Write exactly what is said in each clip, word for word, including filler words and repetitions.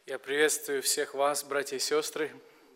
Я приветствую всех вас, братья и сестры.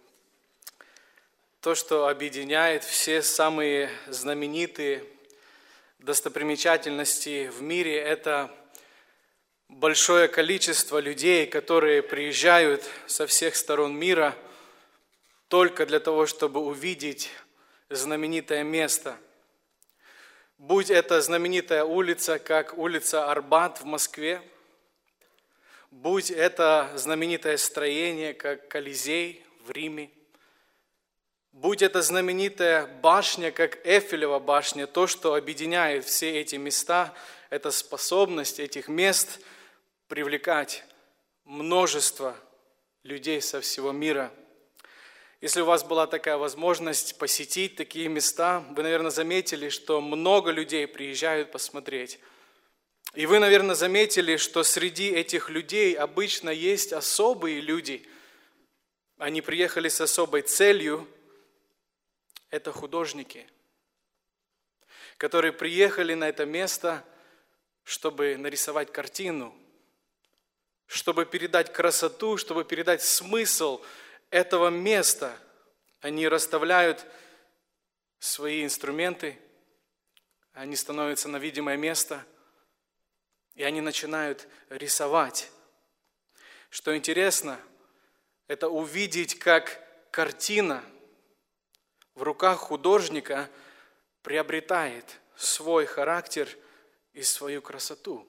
То, что объединяет все самые знаменитые достопримечательности в мире, это большое количество людей, которые приезжают со всех сторон мира только для того, чтобы увидеть знаменитое место. Будь это знаменитая улица, как улица Арбат в Москве, будь это знаменитое строение, как Колизей в Риме, будь это знаменитая башня, как Эйфелева башня, то, что объединяет все эти места, это способность этих мест привлекать множество людей со всего мира. Если у вас была такая возможность посетить такие места, вы, наверное, заметили, что много людей приезжают посмотреть. И вы, наверное, заметили, что среди этих людей обычно есть особые люди. Они приехали с особой целью. Это художники, которые приехали на это место, чтобы нарисовать картину, чтобы передать красоту, чтобы передать смысл этого места. Они расставляют свои инструменты, они становятся на видимое место, и они начинают рисовать. Что интересно, это увидеть, как картина в руках художника приобретает свой характер и свою красоту.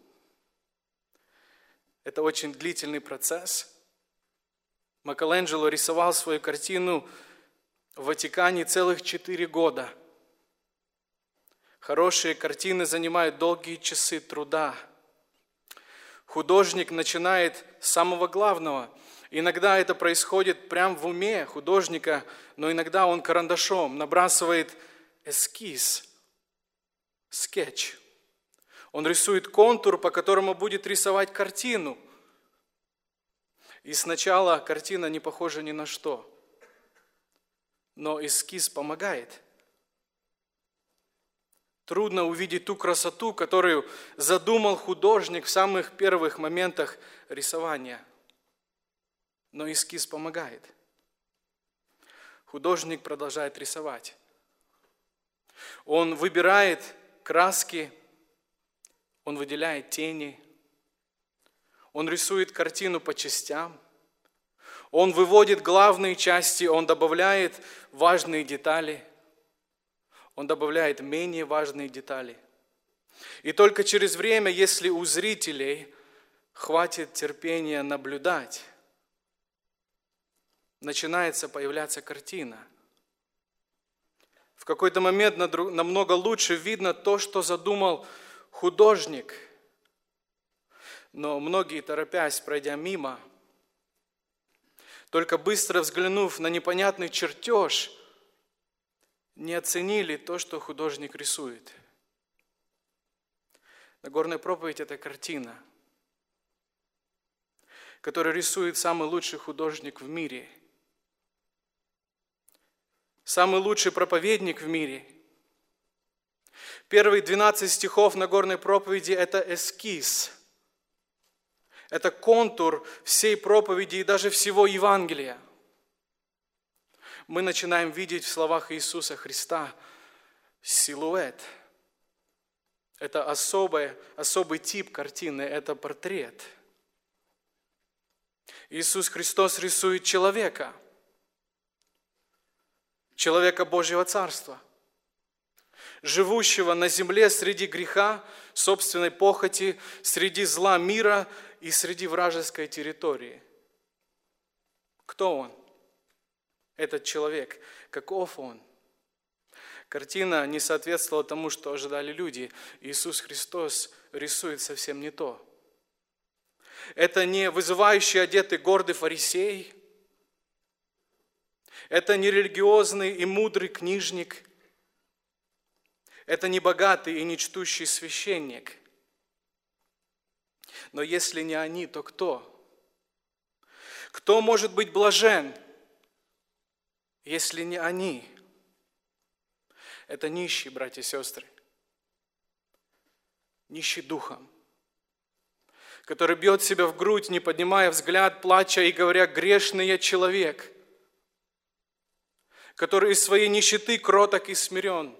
Это очень длительный процесс. Микеланджело рисовал свою картину в Ватикане целых четыре года. Хорошие картины занимают долгие часы труда. Художник начинает с самого главного. Иногда это происходит прямо в уме художника, но иногда он карандашом набрасывает эскиз, скетч. Он рисует контур, по которому будет рисовать картину. И сначала картина не похожа ни на что, но эскиз помогает. Трудно увидеть ту красоту, которую задумал художник в самых первых моментах рисования. Но эскиз помогает. Художник продолжает рисовать. Он выбирает краски, он выделяет тени, он рисует картину по частям, он выводит главные части, он добавляет важные детали, он добавляет менее важные детали. И только через время, если у зрителей хватит терпения наблюдать, начинается появляться картина. В какой-то момент намного лучше видно то, что задумал художник. Но многие, торопясь, пройдя мимо, только быстро взглянув на непонятный чертеж, не оценили то, что художник рисует. Нагорная проповедь – это картина, которую рисует самый лучший художник в мире, самый лучший проповедник в мире. Первые двенадцать стихов Нагорной проповеди – это эскиз, это контур всей проповеди и даже всего Евангелия. Мы начинаем видеть в словах Иисуса Христа силуэт. Это особый, особый тип картины, это портрет. Иисус Христос рисует человека, человека Божьего Царства, живущего на земле среди греха, собственной похоти, среди зла мира и среди вражеской территории. Кто он? Этот человек. Каков он? Картина не соответствовала тому, что ожидали люди. Иисус Христос рисует совсем не то. Это не вызывающий одетый гордый фарисей. Это не религиозный и мудрый книжник. Это не богатый и не чтущий священник. Но если не они, то кто? Кто может быть блажен, если не они? Это нищие, братья и сестры, нищий духом, который бьет себя в грудь, не поднимая взгляд, плача и говоря: «Грешный я человек», который из своей нищеты кроток и смирен.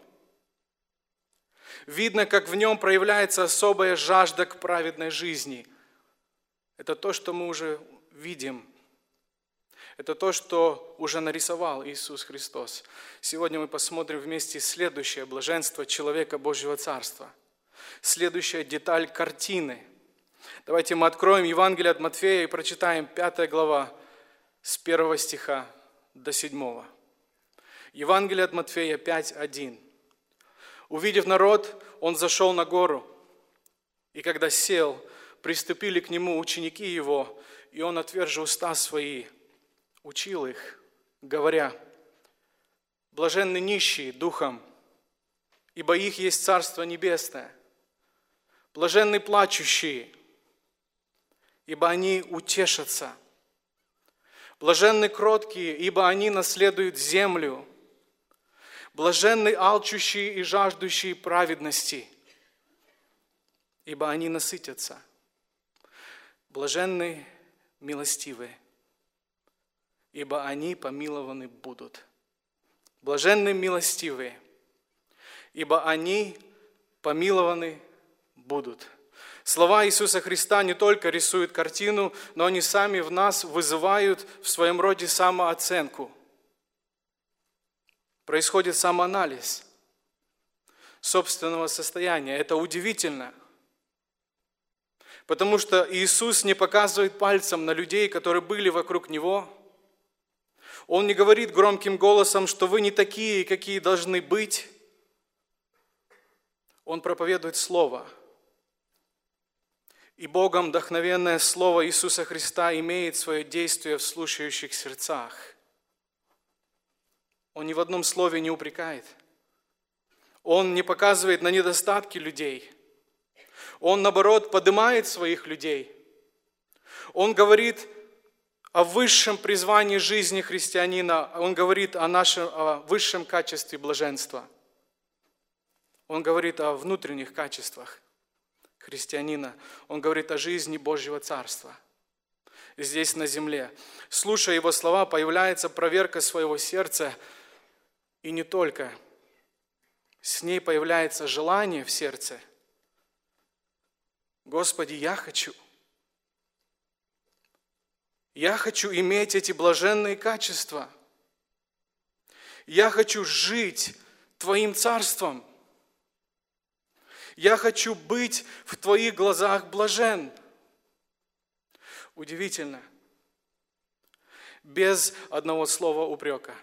Видно, как в нем проявляется особая жажда к праведной жизни. Это то, что мы уже видим. Это то, что уже нарисовал Иисус Христос. Сегодня мы посмотрим вместе следующее блаженство человека Божьего Царства. Следующая деталь картины. Давайте мы откроем Евангелие от Матфея и прочитаем пятая глава с первого стиха до седьмого. Евангелие от Матфея пять один. «Увидев народ, он зашел на гору, и когда сел, приступили к нему ученики его, и он, отвержи уста свои, учил их, говоря: блаженны нищие духом, ибо их есть Царство Небесное. Блаженны плачущие, ибо они утешатся. Блаженны кроткие, ибо они наследуют землю. Блаженны алчущие и жаждущие праведности, ибо они насытятся. Блаженны милостивые, ибо они помилованы будут. Блаженны милостивые, ибо они помилованы будут». Слова Иисуса Христа не только рисуют картину, но они сами в нас вызывают в своем роде самооценку. Происходит самоанализ собственного состояния. Это удивительно, потому что Иисус не показывает пальцем на людей, которые были вокруг Него. Он не говорит громким голосом, что вы не такие, какие должны быть. Он проповедует Слово. И Богом вдохновенное Слово Иисуса Христа имеет свое действие в слушающих сердцах. Он ни в одном слове не упрекает. Он не показывает на недостатки людей. Он, наоборот, поднимает своих людей. Он говорит о высшем призвании жизни христианина. Он говорит о нашем о высшем качестве блаженства. Он говорит о внутренних качествах христианина. Он говорит о жизни Божьего Царства здесь на земле. Слушая Его слова, появляется проверка своего сердца. И не только. С ней появляется желание в сердце. Господи, я хочу. Я хочу иметь эти блаженные качества. Я хочу жить Твоим Царством. Я хочу быть в Твоих глазах блажен. Удивительно. Без одного слова упрека.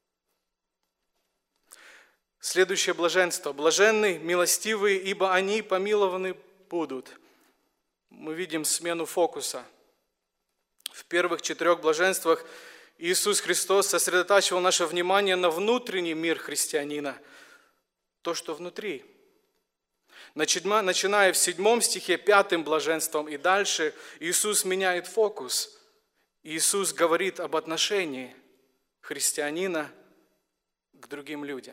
Следующее блаженство. Блаженны, милостивые, ибо они помилованы будут. Мы видим смену фокуса. В первых четырех блаженствах Иисус Христос сосредотачивал наше внимание на внутренний мир христианина. То, что внутри. Начиная в седьмом стихе, пятым блаженством и дальше, Иисус меняет фокус. Иисус говорит об отношении христианина к другим людям.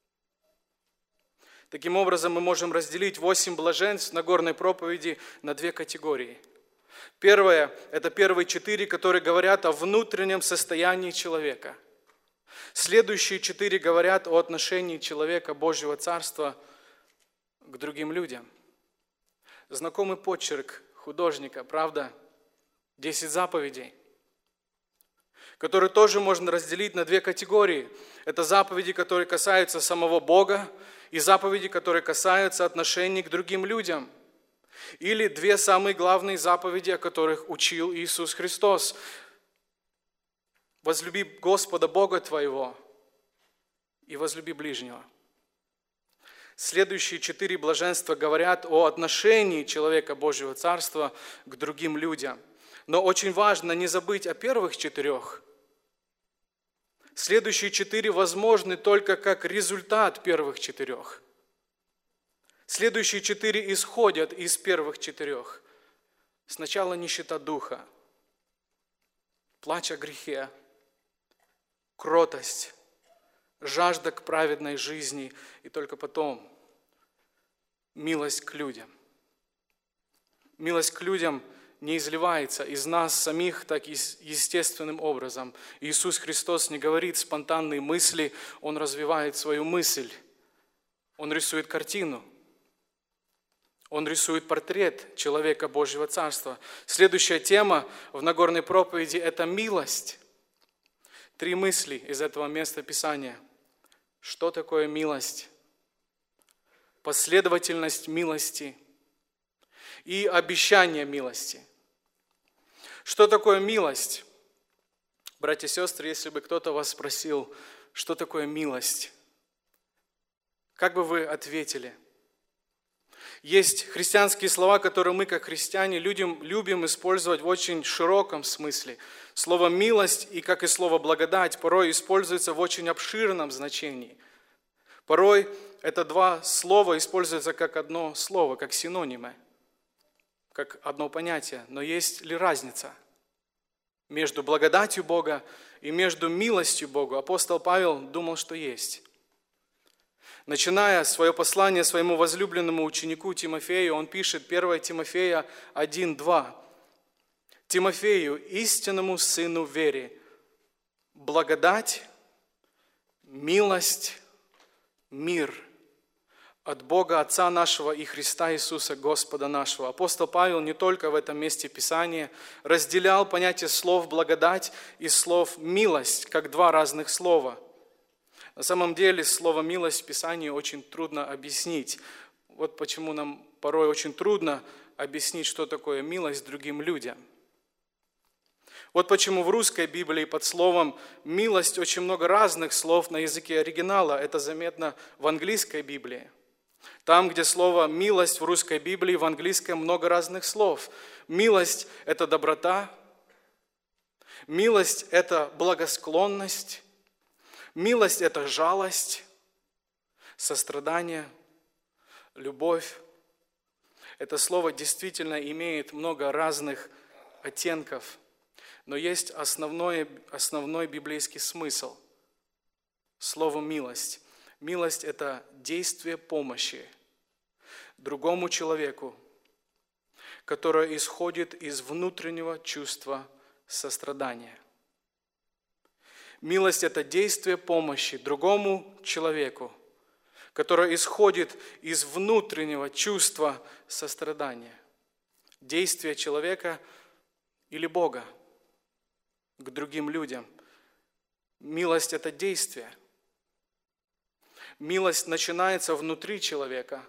Таким образом, мы можем разделить восемь блаженств Нагорной проповеди на две категории. Первое – это первые четыре, которые говорят о внутреннем состоянии человека. Следующие четыре говорят о отношении человека Божьего Царства к другим людям. Знакомый почерк художника, правда? Десять заповедей, которые тоже можно разделить на две категории. Это заповеди, которые касаются самого Бога, и заповеди, которые касаются отношений к другим людям. Или две самые главные заповеди, о которых учил Иисус Христос. Возлюби Господа Бога твоего и возлюби ближнего. Следующие четыре блаженства говорят о отношении человека Божьего Царства к другим людям. Но очень важно не забыть о первых четырех. Следующие четыре возможны только как результат первых четырех. Следующие четыре исходят из первых четырех. Сначала нищета духа, плач о грехе, кротость, жажда к праведной жизни и только потом милость к людям. Милость к людям не изливается из нас самих, так и естественным образом. Иисус Христос не говорит спонтанные мысли, Он развивает свою мысль. Он рисует картину. Он рисует портрет человека Божьего Царства. Следующая тема в Нагорной проповеди – это милость. Три мысли из этого места Писания. Что такое милость? Последовательность милости и обещание милости. Что такое милость? Братья и сестры, если бы кто-то вас спросил, что такое милость, как бы вы ответили? Есть христианские слова, которые мы, как христиане, любим, любим использовать в очень широком смысле. Слово «милость» и, как и слово «благодать», порой используются в очень обширном значении. Порой это два слова используются как одно слово, как синонимы, как одно понятие. Но есть ли разница между благодатью Бога и между милостью Бога? Апостол Павел думал, что есть. Начиная свое послание своему возлюбленному ученику Тимофею, он пишет первое Тимофея один два. Тимофею, истинному сыну в вере, благодать, милость, мир от Бога Отца нашего и Христа Иисуса Господа нашего. Апостол Павел не только в этом месте Писания разделял понятие слов благодать и слов милость, как два разных слова. На самом деле слово «милость» в Писании очень трудно объяснить. Вот почему нам порой очень трудно объяснить, что такое милость другим людям. Вот почему в русской Библии под словом «милость» очень много разных слов на языке оригинала. Это заметно в английской Библии. Там, где слово «милость» в русской Библии, в английском много разных слов. Милость – это доброта. Милость – это благосклонность. Милость – это жалость, сострадание, любовь. Это слово действительно имеет много разных оттенков, но есть основной, основной библейский смысл слову «милость». Милость – это действие помощи другому человеку, которое исходит из внутреннего чувства сострадания. Милость – это действие помощи другому человеку, которое исходит из внутреннего чувства сострадания. Действие человека или Бога к другим людям. Милость – это действие. Милость начинается внутри человека.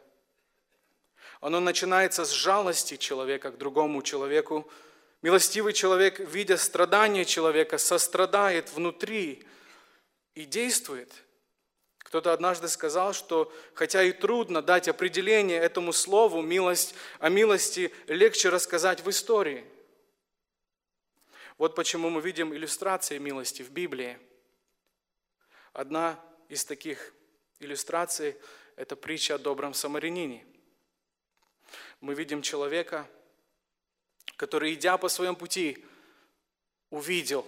Оно начинается с жалости человека к другому человеку. Милостивый человек, видя страдания человека, сострадает внутри и действует. Кто-то однажды сказал, что хотя и трудно дать определение этому слову «милость», о милости легче рассказать в истории. Вот почему мы видим иллюстрации милости в Библии. Одна из таких иллюстраций – это притча о добром самарянине. Мы видим человека, который, идя по своему пути, увидел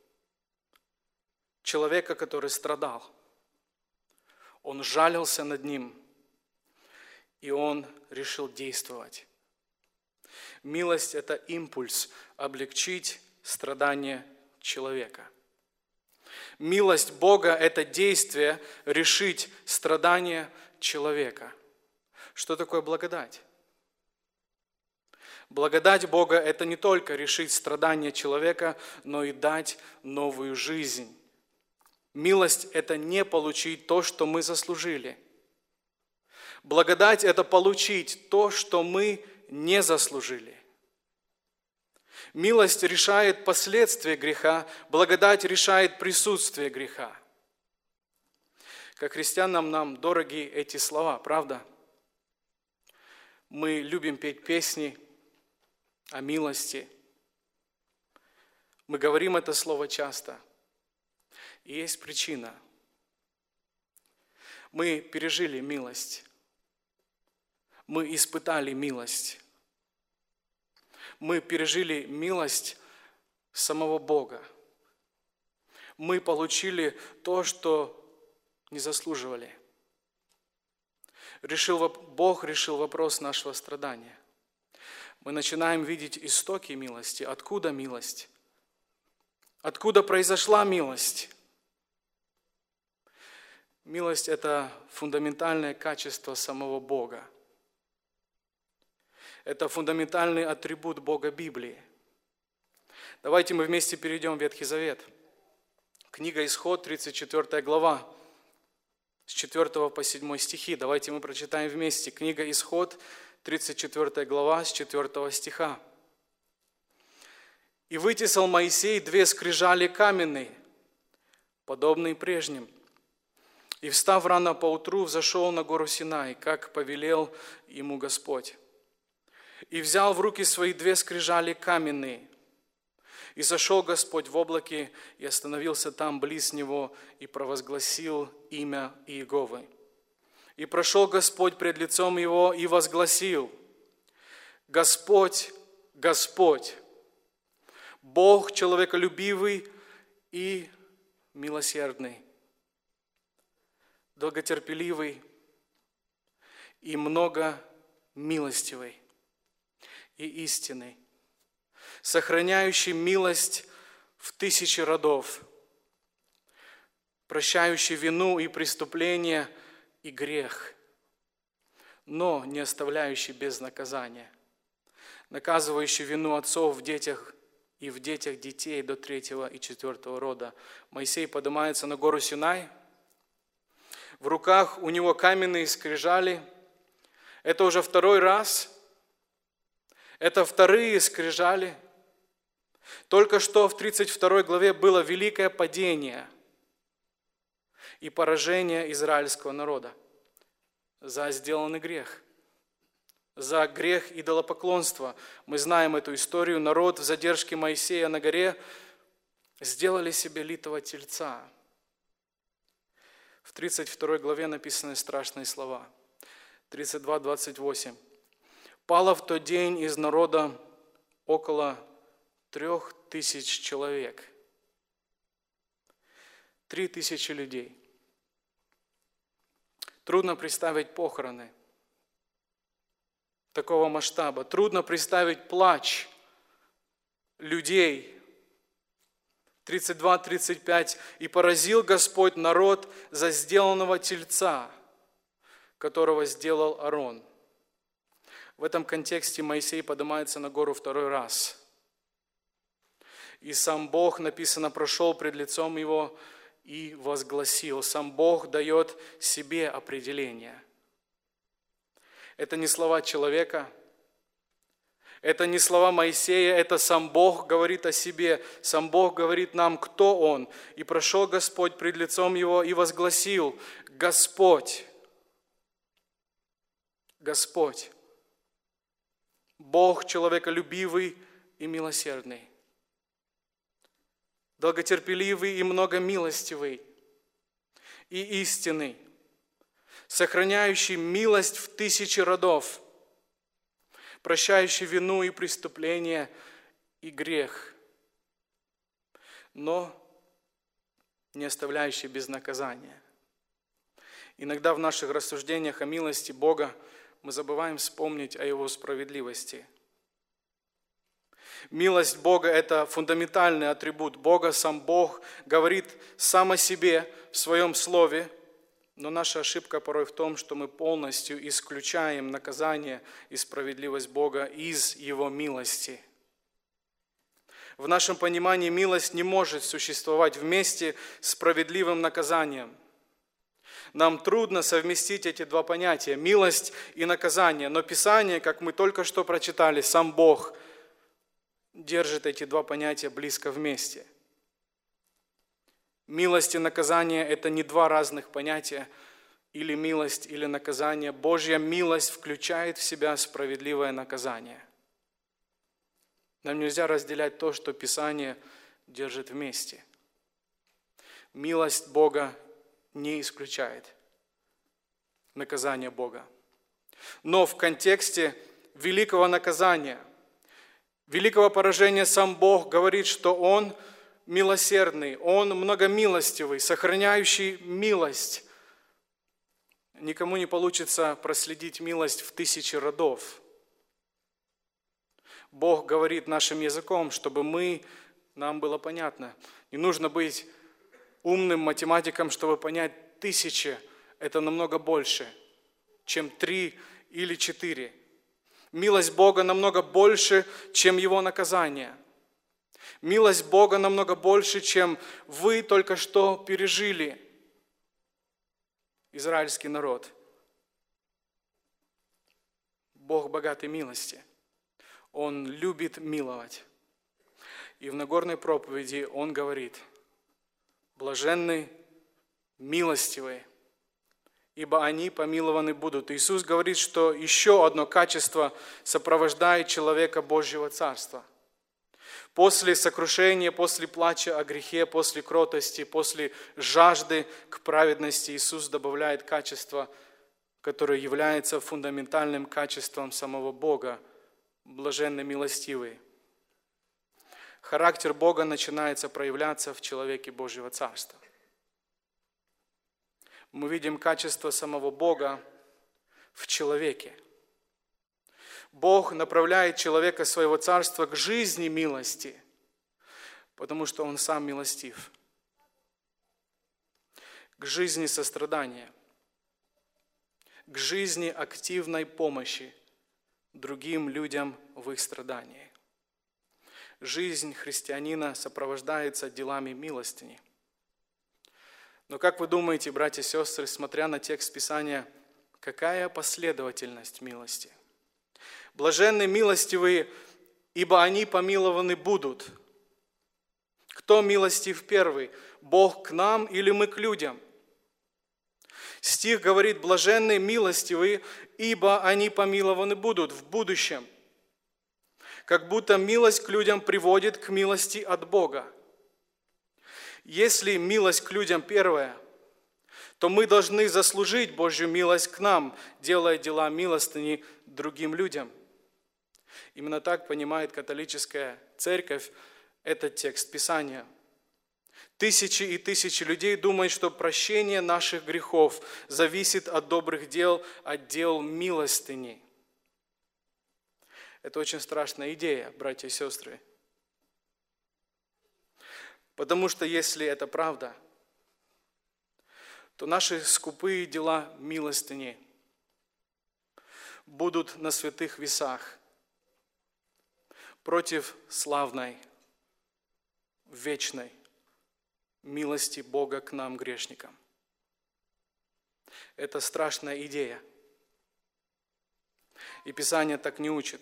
человека, который страдал. Он жалился над ним, и он решил действовать. Милость – это импульс облегчить страдания человека. Милость Бога – это действие решить страдания человека. Что такое благодать? Благодать Бога – это не только решить страдания человека, но и дать новую жизнь. Милость – это не получить то, что мы заслужили. Благодать – это получить то, что мы не заслужили. Милость решает последствия греха, благодать решает присутствие греха. Как христианам нам дороги эти слова, правда? Мы любим петь песни о милости. Мы говорим это слово часто. И есть причина. Мы пережили милость. Мы испытали милость. Мы пережили милость самого Бога. Мы получили то, что не заслуживали. Решил, Бог решил вопрос нашего страдания. мы начинаем видеть истоки милости. Откуда милость? Откуда произошла милость? Милость – это фундаментальное качество самого Бога. Это фундаментальный атрибут Бога Библии. Давайте мы вместе перейдем в Ветхий Завет. Книга Исход, тридцать четвёртая глава, с четвёртого по седьмой стихи. Давайте мы прочитаем вместе. Книга Исход, тридцать четвёртая глава, с четвёртого стиха. «И вытесал Моисей две скрижали каменные, подобные прежним. И, встав рано поутру, взошел на гору Синай, как повелел ему Господь. И взял в руки свои две скрижали каменные. И зашел Господь в облаке, и остановился там близ него, и провозгласил имя Иеговы. И прошел Господь пред лицом его, и возгласил: Господь, Господь, Бог человеколюбивый и милосердный, долготерпеливый и много милостивый и истинный, сохраняющий милость в тысячи родов, прощающий вину и преступление и грех, но не оставляющий без наказания, наказывающий вину отцов в детях и в детях детей до третьего и четвертого рода». Моисей поднимается на гору Синай. В руках у него каменные скрижали. Это уже второй раз. Это вторые скрижали. Только что в тридцать второй главе было великое падение и поражение израильского народа за сделанный грех, за грех идолопоклонства. Мы знаем эту историю. Народ в задержке Моисея на горе сделали себе литого тельца. В тридцать второй главе написаны страшные слова. тридцать два двадцать восемь. «Пало в тот день из народа около трех тысяч человек». Три тысячи людей. Трудно представить похороны такого масштаба. Трудно представить плач людей. тридцать два тридцать пять. «И поразил Господь народ за сделанного тельца, которого сделал Аарон». В этом контексте Моисей поднимается на гору второй раз. И сам Бог, написано, прошел пред лицом его и возгласил. Сам Бог дает себе определение. Это не слова человека, это не слова Моисея, это сам Бог говорит о себе. Сам Бог говорит нам, кто Он. «И прошел Господь пред лицом его и возгласил: Господь, Господь, Бог человеколюбивый и милосердный, долготерпеливый и многомилостивый и истинный, сохраняющий милость в тысячи родов, прощающий вину и преступление и грех, но не оставляющий без наказания». Иногда в наших рассуждениях о милости Бога мы забываем вспомнить о Его справедливости. Милость Бога – это фундаментальный атрибут Бога. Сам Бог говорит сам о себе в Своем Слове, но наша ошибка порой в том, что мы полностью исключаем наказание и справедливость Бога из Его милости. В нашем понимании милость не может существовать вместе с справедливым наказанием. Нам трудно совместить эти два понятия – милость и наказание. Но Писание, как мы только что прочитали, сам Бог держит эти два понятия близко вместе. Милость и наказание – это не два разных понятия, или милость, или наказание. Божья милость включает в себя справедливое наказание. Нам нельзя разделять то, что Писание держит вместе. Милость Бога не исключает наказание Бога. Но в контексте великого наказания, великого поражения сам Бог говорит, что Он милосердный, Он многомилостивый, сохраняющий милость. Никому не получится проследить милость в тысячи родов. Бог говорит нашим языком, чтобы мы, нам было понятно. Не нужно быть умным математиком, чтобы понять, тысячи – это намного больше, чем три или четыре. Милость Бога намного больше, чем Его наказание. Милость Бога намного больше, чем вы только что пережили, израильский народ. Бог богатый милости. Он любит миловать. И в Нагорной проповеди Он говорит: блаженны милостивые, ибо они помилованы будут. Иисус говорит, что еще одно качество сопровождает человека Божьего Царства. После сокрушения, после плача о грехе, после кротости, после жажды к праведности Иисус добавляет качество, которое является фундаментальным качеством самого Бога – блаженны милостивые. Характер Бога начинается проявляться в человеке Божьего Царства. Мы видим качество самого Бога в человеке. Бог направляет человека своего царства к жизни милости, потому что Он сам милостив. К жизни сострадания, к жизни активной помощи другим людям в их страдании. Жизнь христианина сопровождается делами милостыни. Но как вы думаете, братья и сестры, смотря на текст Писания, какая последовательность милости? Блаженны милостивые, ибо они помилованы будут. Кто милостив первый? Бог к нам или мы к людям? Стих говорит: блаженны милостивые, ибо они помилованы будут в будущем. Как будто милость к людям приводит к милости от Бога. Если милость к людям первая, то мы должны заслужить Божью милость к нам, делая дела милостыни другим людям. Именно так понимает католическая церковь этот текст Писания. Тысячи и тысячи людей думают, что прощение наших грехов зависит от добрых дел, от дел милостыни. Это очень страшная идея, братья и сестры. Потому что если это правда, то наши скупые дела милостыни будут на святых весах против славной, вечной милости Бога к нам, грешникам. Это страшная идея. И Писание так не учит.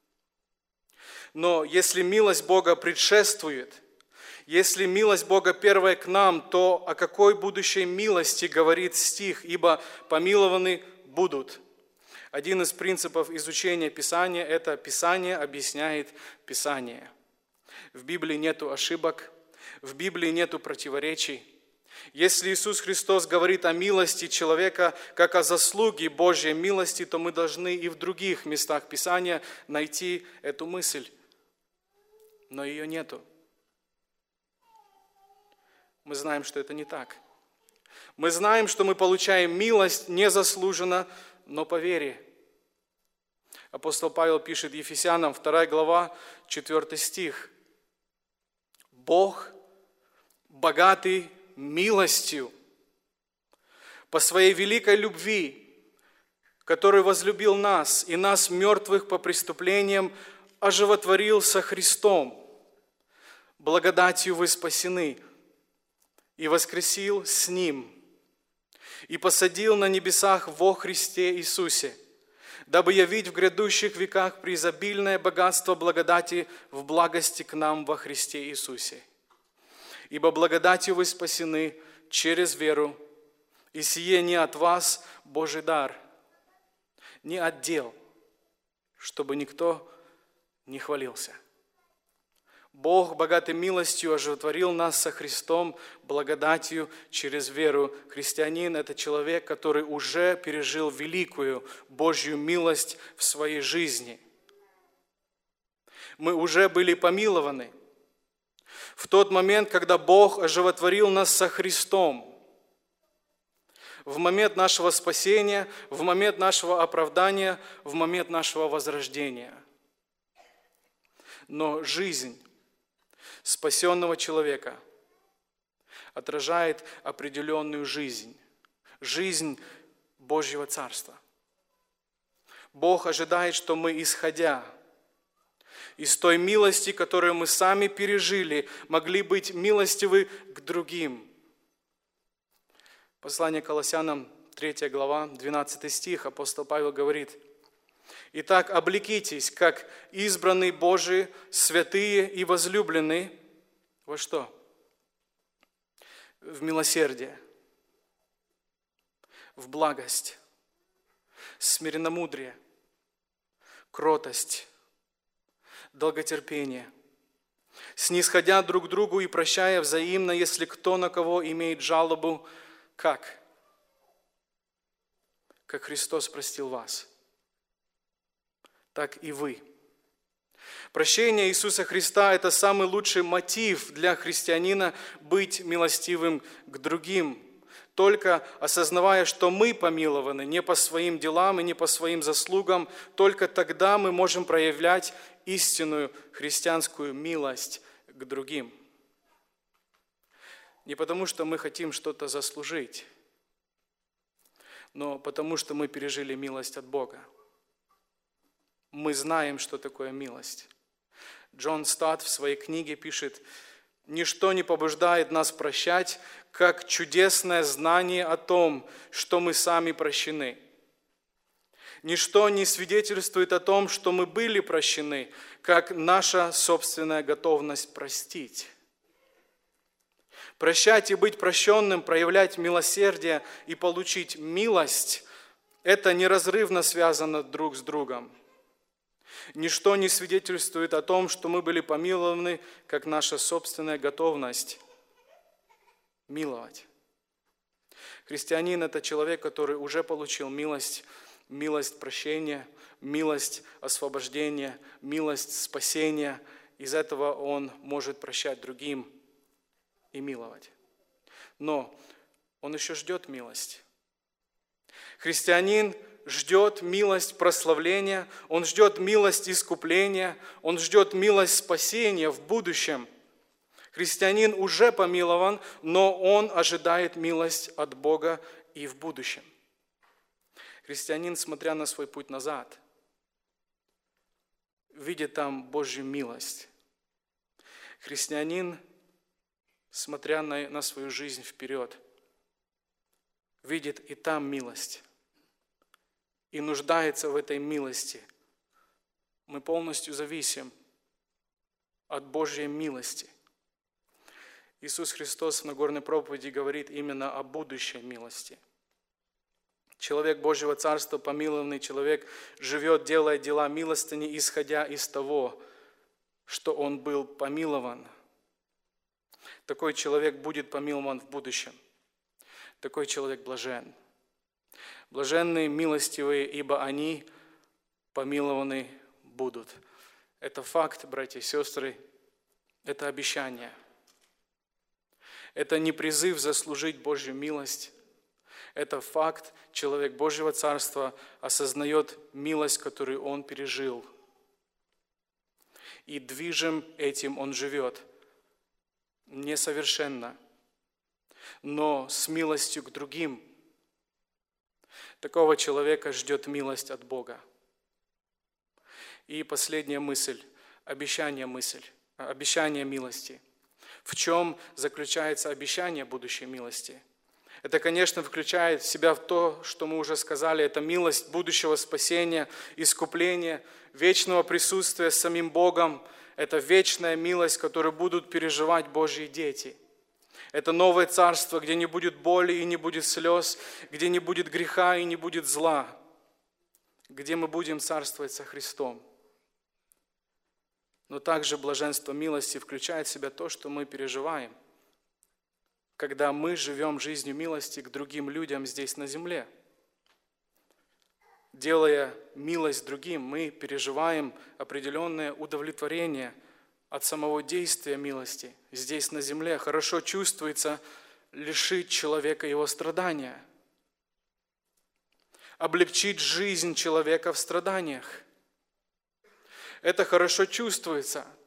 Но если милость Бога предшествует, если милость Бога первая к нам, то о какой будущей милости говорит стих? Ибо помилованы будут. Один из принципов изучения Писания – это Писание объясняет Писание. В Библии нету ошибок, в Библии нету противоречий. Если Иисус Христос говорит о милости человека, как о заслуге Божьей милости, то мы должны и в других местах Писания найти эту мысль. Но ее нету. Мы знаем, что это не так. Мы знаем, что мы получаем милость незаслуженно, но по вере. Апостол Павел пишет Ефесянам, вторая глава, четвёртый стих. Бог, богатый милостью, по своей великой любви, который возлюбил нас и нас, мертвых по преступлениям, оживотворил со Христом. Благодатью вы спасены, и воскресил с Ним, и посадил на небесах во Христе Иисусе, дабы явить в грядущих веках преизобильное богатство благодати в благости к нам во Христе Иисусе. Ибо благодатью вы спасены через веру, и сие не от вас Божий дар, не от дел, чтобы никто не хвалился. Бог, богатый милостью, оживотворил нас со Христом благодатью через веру. Христианин – это человек, который уже пережил великую Божью милость в своей жизни. Мы уже были помилованы. В тот момент, когда Бог оживотворил нас со Христом, в момент нашего спасения, в момент нашего оправдания, в момент нашего возрождения. Но жизнь спасенного человека отражает определенную жизнь, жизнь Божьего Царства. Бог ожидает, что мы, исходя из той милости, которую мы сами пережили, могли быть милостивы к другим. Послание к Колоссянам, третья глава, двенадцатый стих, апостол Павел говорит: «Итак, облекитесь, как избранные Божии, святые и возлюбленные». Во что? В милосердие, в благость, смиренномудрие, кротость, долготерпение, снисходя друг к другу и прощая взаимно, если кто на кого имеет жалобу, как? Как Христос простил вас, так и вы. Прощение Иисуса Христа – это самый лучший мотив для христианина быть милостивым к другим. Только осознавая, что мы помилованы не по своим делам и не по своим заслугам, только тогда мы можем проявлять истинную христианскую милость к другим. Не потому, что мы хотим что-то заслужить, но потому, что мы пережили милость от Бога. Мы знаем, что такое милость. Джон Статт в своей книге пишет: «Ничто не побуждает нас прощать, как чудесное знание о том, что мы сами прощены. Ничто не свидетельствует о том, что мы были прощены, как наша собственная готовность простить». Прощать и быть прощенным, проявлять милосердие и получить милость – это неразрывно связано друг с другом. Ничто не свидетельствует о том, что мы были помилованы, как наша собственная готовность миловать. Христианин – это человек, который уже получил милость, милость прощения, милость освобождения, милость спасения. Из этого он может прощать другим и миловать. Но он еще ждет милость. Христианин ждет милость прославления, он ждет милость искупления, он ждет милость спасения в будущем. Христианин уже помилован, но он ожидает милость от Бога и в будущем. Христианин, смотря на свой путь назад, видит там Божью милость. Христианин, смотря на, на свою жизнь вперед, видит и там милость. И нуждается в этой милости. Мы полностью зависим от Божьей милости. Иисус Христос в Нагорной проповеди говорит именно о будущей милости. Человек Божьего Царства, помилованный человек, живет, делая дела милостыни, исходя из того, что он был помилован. Такой человек будет помилован в будущем. Такой человек блажен. Блаженные, милостивые, ибо они помилованы будут. Это факт, братья и сестры, это обещание. Это не призыв заслужить Божью милость. Это факт, человек Божьего Царства осознает милость, которую он пережил. И движим этим он живет. Несовершенно, но с милостью к другим. Такого человека ждет милость от Бога. И последняя мысль, обещание мысль, обещание милости. В чем заключается обещание будущей милости? Это, конечно, включает в себя то, что мы уже сказали, это милость будущего спасения, искупления, вечного присутствия с самим Богом. Это вечная милость, которую будут переживать Божьи дети. Это новое царство, где не будет боли и не будет слез, где не будет греха и не будет зла, где мы будем царствовать со Христом. Но также блаженство милости включает в себя то, что мы переживаем, когда мы живем жизнью милости к другим людям здесь на земле. Делая милость другим, мы переживаем определенное удовлетворение от самого действия милости здесь на земле. Хорошо чувствуется лишить человека его страдания, облегчить жизнь человека в страданиях. Это хорошо чувствуется.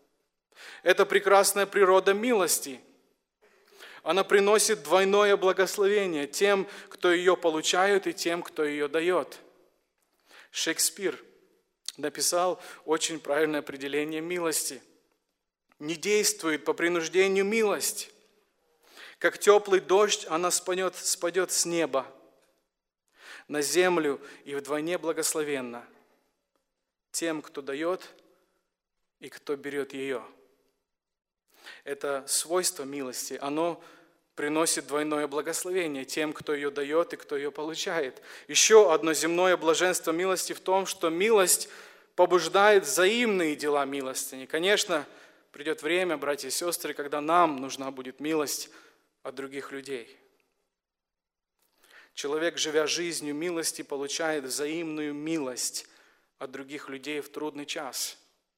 Это прекрасная природа милости. Она приносит двойное благословение тем, кто ее получает, и тем, кто ее дает. Шекспир написал очень правильное определение милости. Не действует по принуждению милость. Как теплый дождь, она спадет, спадет с неба на землю и вдвойне благословенна тем, кто дает и кто берет ее. Это свойство милости. Оно приносит двойное благословение тем, кто ее дает и кто ее получает. Еще одно земное блаженство милости в том, что милость побуждает взаимные дела милостыни. Конечно, придет время, братья и сестры, когда нам нужна будет милость от других людей. Человек, живя жизнью милости, получает взаимную милость от других людей в трудный час.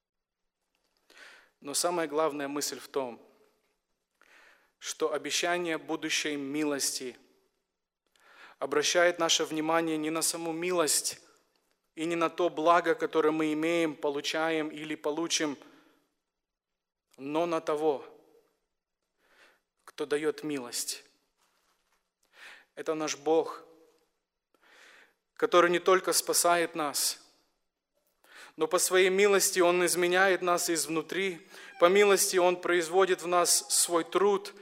Но самая главная мысль в том, что обещание будущей милости обращает наше внимание не на саму милость и не на то благо, которое мы имеем, получаем или получим, но на того, кто дает милость. Это наш Бог, который не только спасает нас, но по своей милости Он изменяет нас изнутри, по милости Он производит в нас свой труд,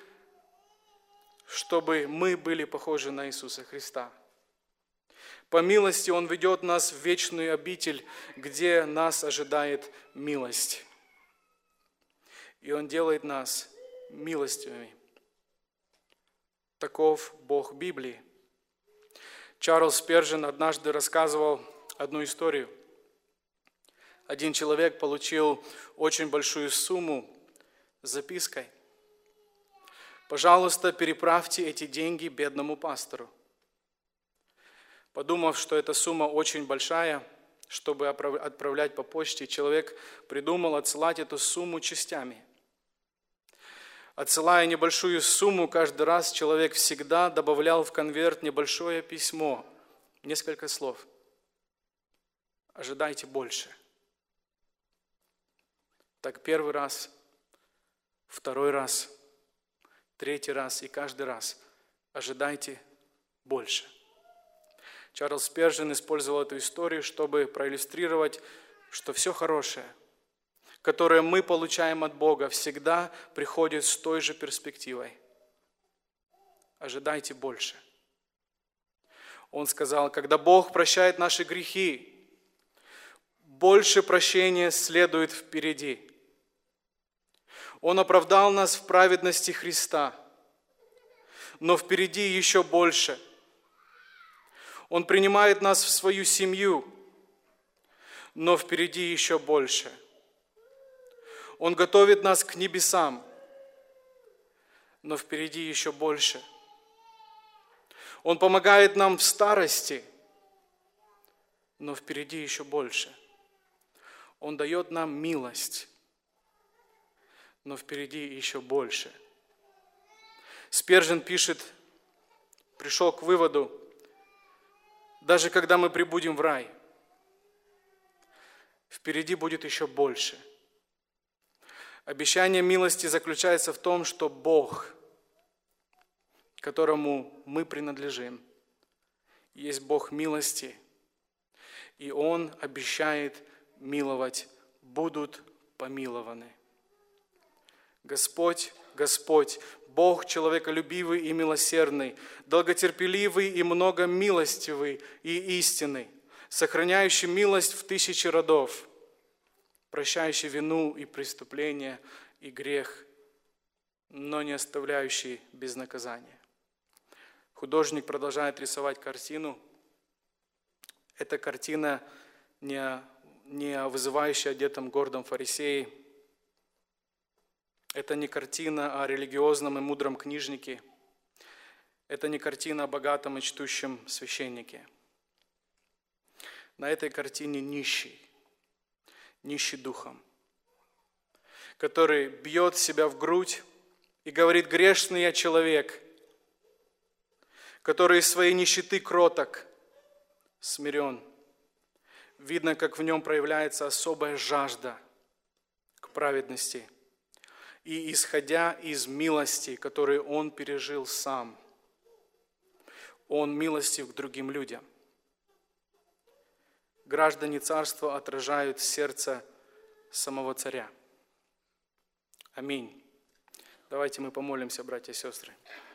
чтобы мы были похожи на Иисуса Христа. По милости Он ведет нас в вечную обитель, где нас ожидает милость. И Он делает нас милостивыми. Таков Бог Библии. Чарльз Спержен однажды рассказывал одну историю. Один человек получил очень большую сумму с запиской: «Пожалуйста, переправьте эти деньги бедному пастору». Подумав, что эта сумма очень большая, чтобы отправлять по почте, человек придумал отсылать эту сумму частями. Отсылая небольшую сумму, каждый раз человек всегда добавлял в конверт небольшое письмо, несколько слов. «Ожидайте больше». Так первый раз, второй раз, третий раз и каждый раз ожидайте больше. Чарльз Спержен использовал эту историю, чтобы проиллюстрировать, что все хорошее, которое мы получаем от Бога, всегда приходит с той же перспективой. Ожидайте больше. Он сказал, когда Бог прощает наши грехи, больше прощения следует впереди. Он оправдал нас в праведности Христа, но впереди еще больше. Он принимает нас в свою семью, но впереди еще больше. Он готовит нас к небесам, но впереди еще больше. Он помогает нам в старости, но впереди еще больше. Он дает нам милость, но впереди еще больше. Спержен пишет, пришел к выводу, даже когда мы прибудем в рай, впереди будет еще больше. Обещание милости заключается в том, что Бог, которому мы принадлежим, есть Бог милости, и Он обещает миловать, будут помилованы. Господь, Господь, Бог человеколюбивый и милосердный, долготерпеливый и многомилостивый и истинный, сохраняющий милость в тысячи родов, прощающий вину и преступление и грех, но не оставляющий без наказания. Художник продолжает рисовать картину. Эта картина не, не вызывающая одетым гордом фарисеи. Это не картина о религиозном и мудром книжнике. Это не картина о богатом и чтущем священнике. На этой картине нищий, нищий духом, который бьет себя в грудь и говорит: грешный я человек, который из своей нищеты кроток, смирен. Видно, как в нем проявляется особая жажда к праведности. и исходя из милости, которые Он пережил сам. Он милостив к другим людям. Граждане царства отражают сердце самого царя. Аминь. Давайте мы помолимся, братья и сестры.